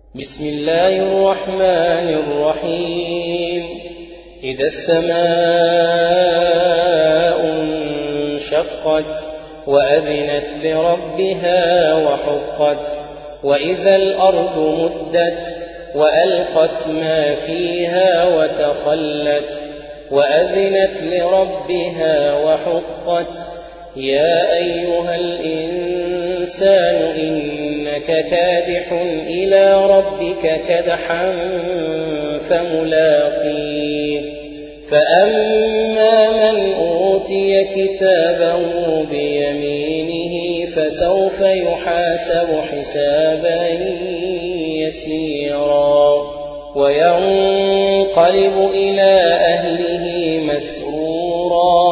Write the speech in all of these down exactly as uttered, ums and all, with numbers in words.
بسم الله الرحمن الرحيم إذا السماء انشقت وأذنت لربها وحقت وإذا الأرض مدت وألقت ما فيها وتخلت وأذنت لربها وحقت يا أيها الإنسان إنك كادح إلى ربك كدحا فملاقيه فأما من أوتي كتابه بيمينه فسوف يحاسب حسابا يسيرا وينقلب إلى أهله مسرورا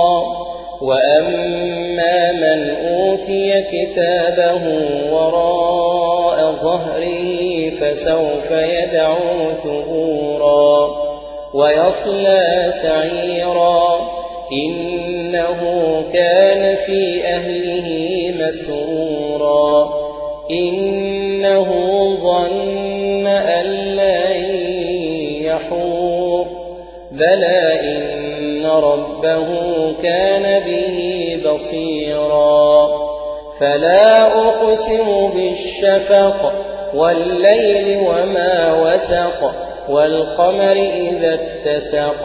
وأما من أوتي كتابه وراء ظهره فسوف يدعو ثبورا ويصلى سعيرا إنه كان في أهله مسرورا إنه ظن أن لن يحور بلى إن ربه كان به بصيرا فلا أقسم بالشفق والليل وما وسق والقمر إذا اتسق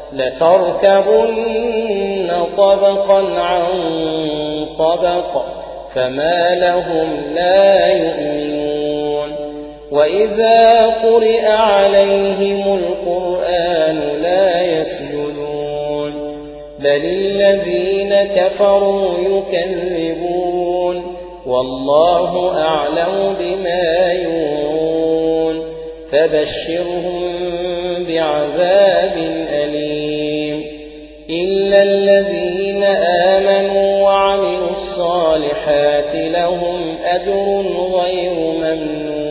لتركبن طبقا عن طبق فما لهم لا يؤمنون وإذا قرئ عليهم القرآن لا يسجدون بل الذين كفروا يكذبون والله أعلم بما يوعون فبشرهم بعذاب أليم إلا الذين آمنوا وعملوا الصالحات لهم أجر غير ممنون